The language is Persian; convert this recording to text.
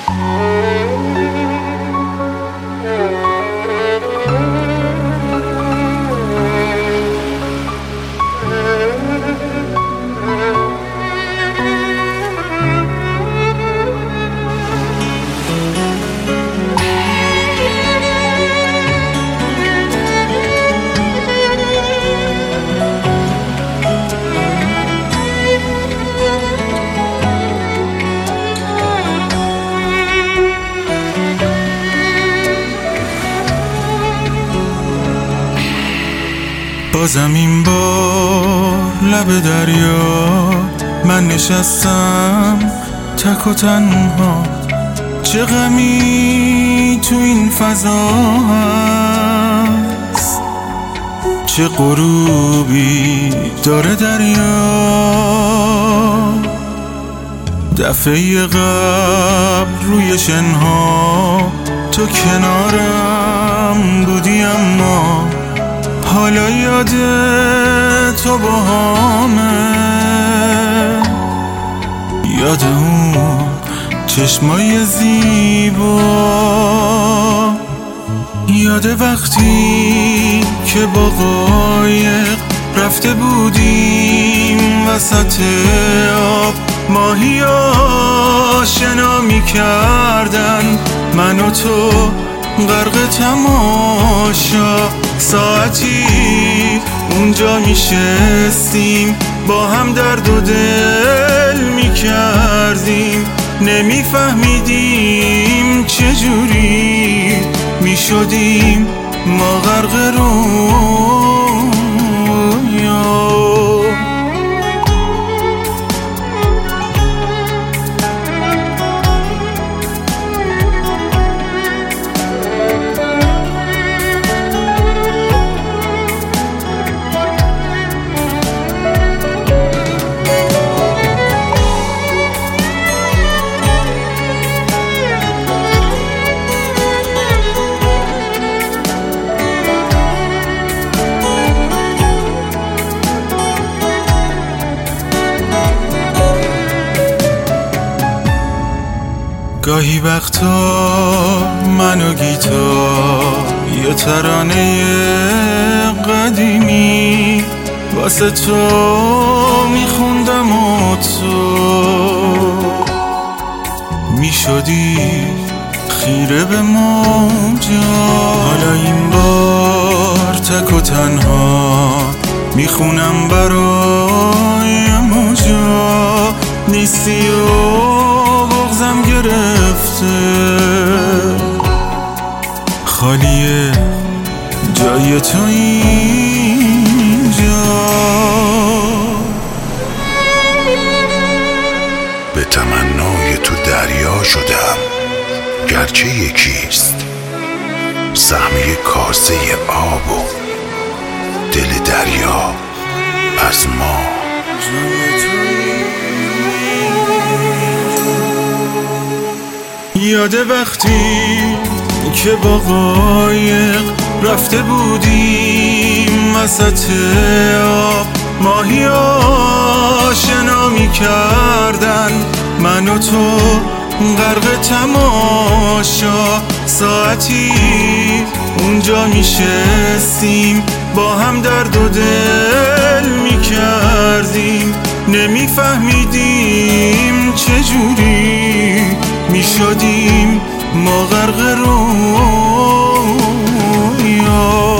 بازم این بار لب دریا من نشستم تک و تنها، چه غمی تو این فضا هست، چه غروبی داره دریا. دفعه قبل روی شنها تو کنارم بودی، اما حالا یاد تو باهامه، یاد اون چشمای زیبا، یاد وقتی که با قایق رفته بودیم وسط آب، ماهی آشنا می‌کردن من و تو غرق تماشا. ساعتی اونجا میشستیم با هم درد و دل میکردیم، نمیفهمیدیم چجوری میشدیم ما غرق رویا. گاهی وقتا من و گیتار یه ترانه قدیمی واسه تو میخوندم و تو میشدی خیره به موجا. حالا این بار تک و تنها میخونم برای موجا، نیستی و بغزم گرفته، خالیه جای تو اینجا. به تمنای تو دریا شدم گرچه یکیست، سهمیه کاسه آب و دل دریا از ما. یاد وقتی که با قایق رفته بودیم وسط آب، ماهی آشنا می‌کردن من و تو غرق تماشا. ساعتی اونجا میشستیم با هم درد و دل میکردیم، نمیفهمیدیم چجوری میشدیم ما غرق رویا.